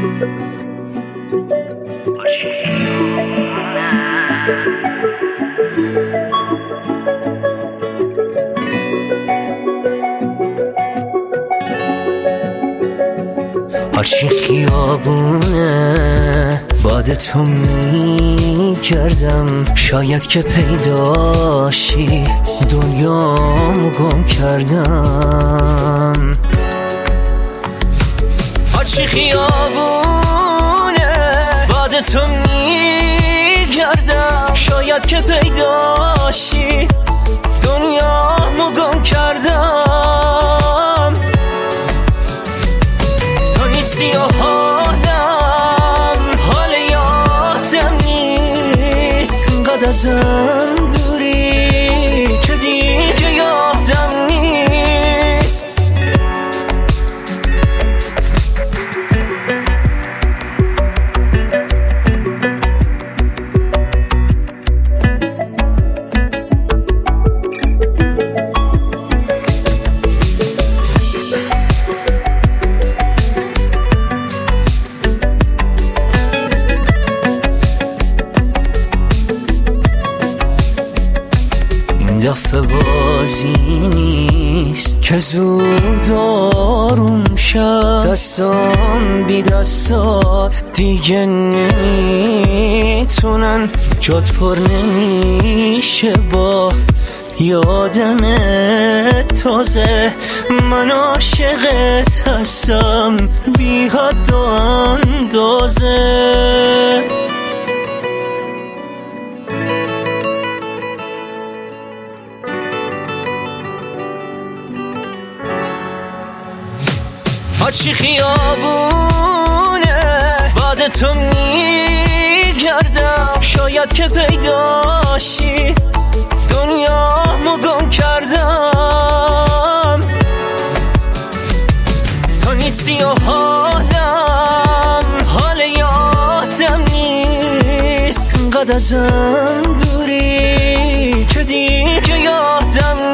هرچی خیابونه باد تو میکردم، شاید که پیداشی دنیامو گم کردم. هرچی خیابونه باد تو میکردم، شاید که پیداشی دنیامو گم کردم. تو نیستی و حالم حال یادم نیست، اینقدر ازم دوری که دیگه یادم نیست. دفعه بازی نیست که زود آروم شد، دستان بی دستات دیگه نمیتونن، جات پر نمیشه با یادم تازه. من عاشقت هستم بی حد و اندازه. هرچی خیابونه باد تو میگردم، شاید که پیداشی دنیامو گم کردم. تو نیستی و حالم حال یادم نیست، اینقدر ازم دوری که دیگه یادم